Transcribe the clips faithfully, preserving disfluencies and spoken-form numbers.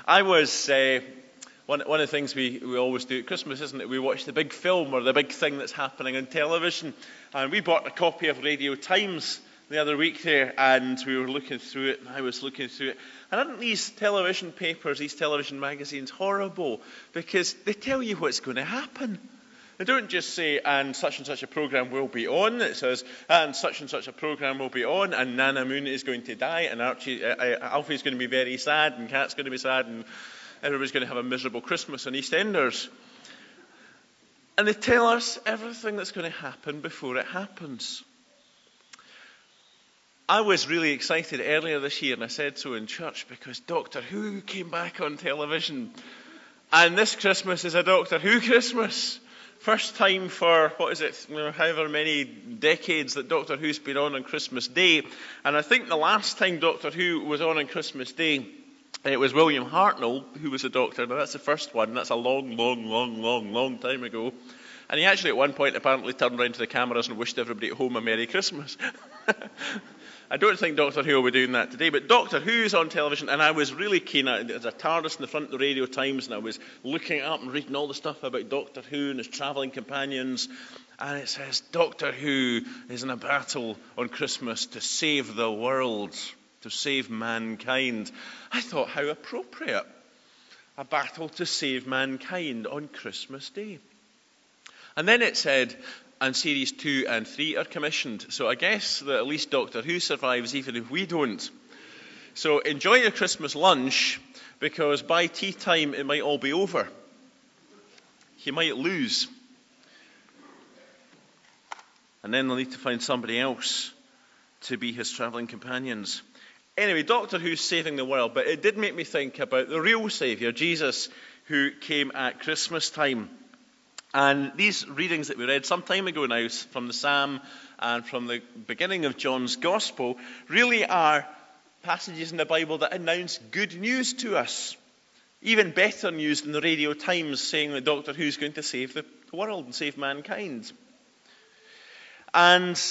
I was, uh, one, one of the things we, we always do at Christmas, isn't it? We watch the big film or the big thing that's happening on television. And we bought a copy of Radio Times the other week there, and we were looking through it, and I was looking through it. And aren't these television papers, these television magazines horrible? Because they tell you what's going to happen. They don't just say, and such and such a programme will be on. It says, and such and such a programme will be on, and Nana Moon is going to die, and Archie, uh, uh, Alfie's going to be very sad, and Kat's going to be sad, and everybody's going to have a miserable Christmas on EastEnders. And they tell us everything that's going to happen before it happens. I was really excited earlier this year, and I said so in church, because Doctor Who came back on television. And this Christmas is a Doctor Who Christmas. First time for, what is it, you know, however many decades that Doctor Who's been on on Christmas Day. And I think the last time Doctor Who was on on Christmas Day, it was William Hartnell who was the Doctor. Now that's the first one. That's a long, long, long, long, long time ago. And he actually at one point apparently turned around to the cameras and wished everybody at home a Merry Christmas. I don't think Doctor Who will be doing that today, but Doctor Who's on television, and I was really keen. There's a TARDIS in the front of the Radio Times, and I was looking up and reading all the stuff about Doctor Who and his travelling companions, and it says Doctor Who is in a battle on Christmas to save the world, to save mankind. I thought, how appropriate. A battle to save mankind on Christmas Day. And then it said, and series two and three are commissioned. So I guess that at least Doctor Who survives even if we don't. So enjoy your Christmas lunch, because by tea time it might all be over. He might lose. And then they'll need to find somebody else to be his travelling companions. Anyway, Doctor Who's saving the world, but it did make me think about the real Saviour, Jesus, who came at Christmas time. And these readings that we read some time ago now from the Psalm and from the beginning of John's Gospel really are passages in the Bible that announce good news to us. Even better news than the Radio Times saying that Doctor Who's going to save the world and save mankind. And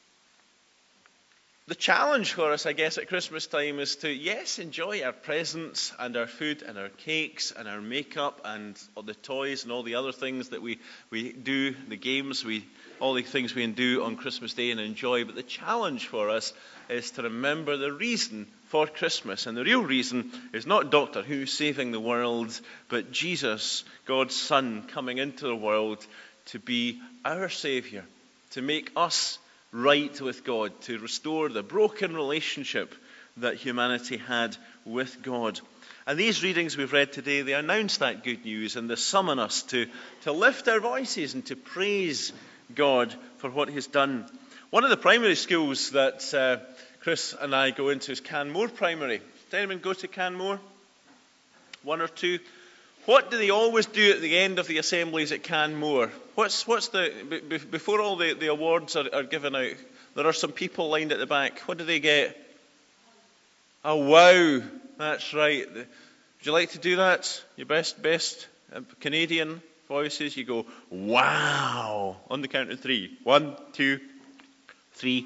the challenge for us, I guess, at Christmas time is to, yes, enjoy our presents and our food and our cakes and our makeup and all the toys and all the other things that we, we do, the games, we all the things we do on Christmas Day and enjoy. But the challenge for us is to remember the reason for Christmas. And the real reason is not Doctor Who saving the world, but Jesus, God's Son, coming into the world to be our Saviour, to make us right with God, to restore the broken relationship that humanity had with God. And these readings we've read today, they announce that good news, and they summon us to, to lift our voices and to praise God for what he's done. One of the primary schools that uh, Chris and I go into is Canmore Primary. Does anyone go to Canmore? One or two? What do they always do at the end of the assemblies at Canmore? What's what's the b- before all the, the awards are, are given out? There are some people lined at the back. What do they get? A wow! That's right. Would you like to do that? Your best best Canadian voices. You go wow on the count of three. One, two, three.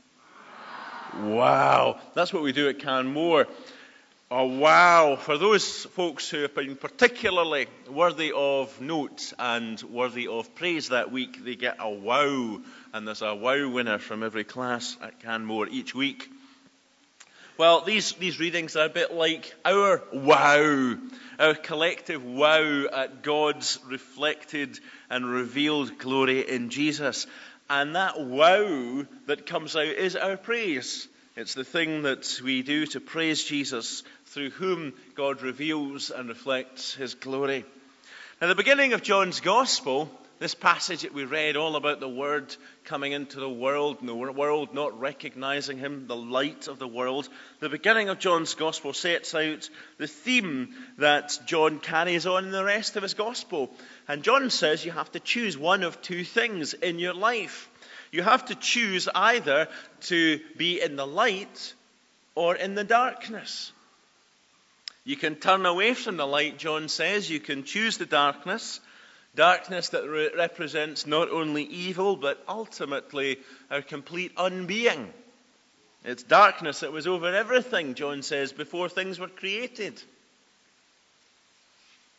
Wow! That's what we do at Canmore. Oh, wow. For those folks who have been particularly worthy of note and worthy of praise that week, they get a wow. And there's a wow winner from every class at Canmore each week. Well, these, these readings are a bit like our wow, our collective wow at God's reflected and revealed glory in Jesus. And that wow that comes out is our praise. It's the thing that we do to praise Jesus, through whom God reveals and reflects his glory. Now, the beginning of John's Gospel, this passage that we read all about the Word coming into the world, and the world not recognizing him, the light of the world. The beginning of John's Gospel sets out the theme that John carries on in the rest of his Gospel. And John says you have to choose one of two things in your life. You have to choose either to be in the light or in the darkness. You can turn away from the light, John says. You can choose the darkness. Darkness that re- represents not only evil, but ultimately our complete unbeing. It's darkness that was over everything, John says, before things were created.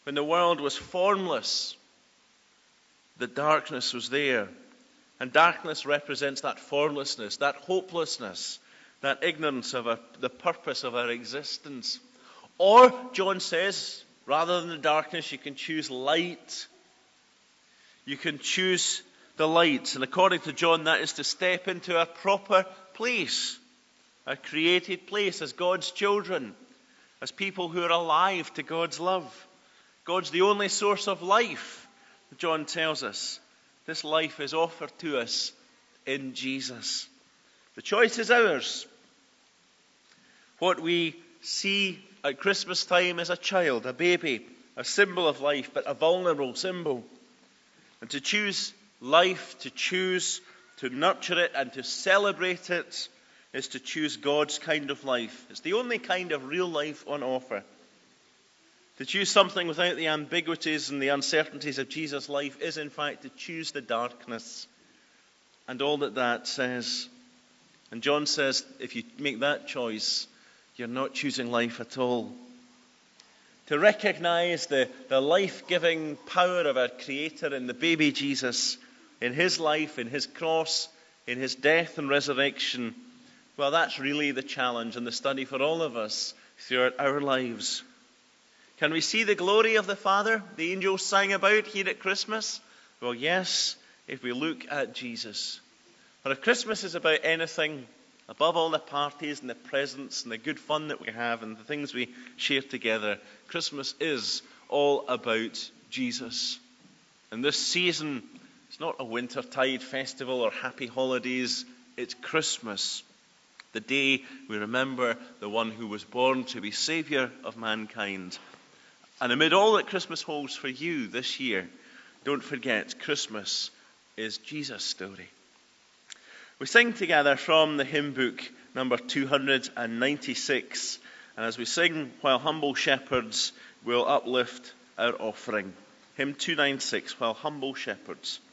When the world was formless, the darkness was there. And darkness represents that formlessness, that hopelessness, that ignorance of our, the purpose of our existence. Or, John says, rather than the darkness, you can choose light. You can choose the light. And according to John, that is to step into a proper place, a created place as God's children, as people who are alive to God's love. God's the only source of life, John tells us. This life is offered to us in Jesus. The choice is ours. What we see at Christmas time is a child, a baby, a symbol of life, but a vulnerable symbol. And to choose life, to choose to nurture it and to celebrate it is to choose God's kind of life. It's the only kind of real life on offer. To choose something without the ambiguities and the uncertainties of Jesus' life is, in fact, to choose the darkness and all that that says. And John says, if you make that choice, you're not choosing life at all. To recognize the, the life-giving power of our Creator in the baby Jesus, in his life, in his cross, in his death and resurrection, well, that's really the challenge and the study for all of us throughout our lives. Can we see the glory of the Father the angels sang about here at Christmas? Well, yes, if we look at Jesus. But if Christmas is about anything, above all the parties and the presents and the good fun that we have and the things we share together, Christmas is all about Jesus. And this season, it's not a wintertide festival or happy holidays, it's Christmas. The day we remember the one who was born to be Saviour of mankind. And amid all that Christmas holds for you this year, don't forget, Christmas is Jesus' story. We sing together from the hymn book, number two hundred ninety-six. And as we sing, While Humble Shepherds, we'll uplift our offering. Hymn two ninety-six, While Humble Shepherds.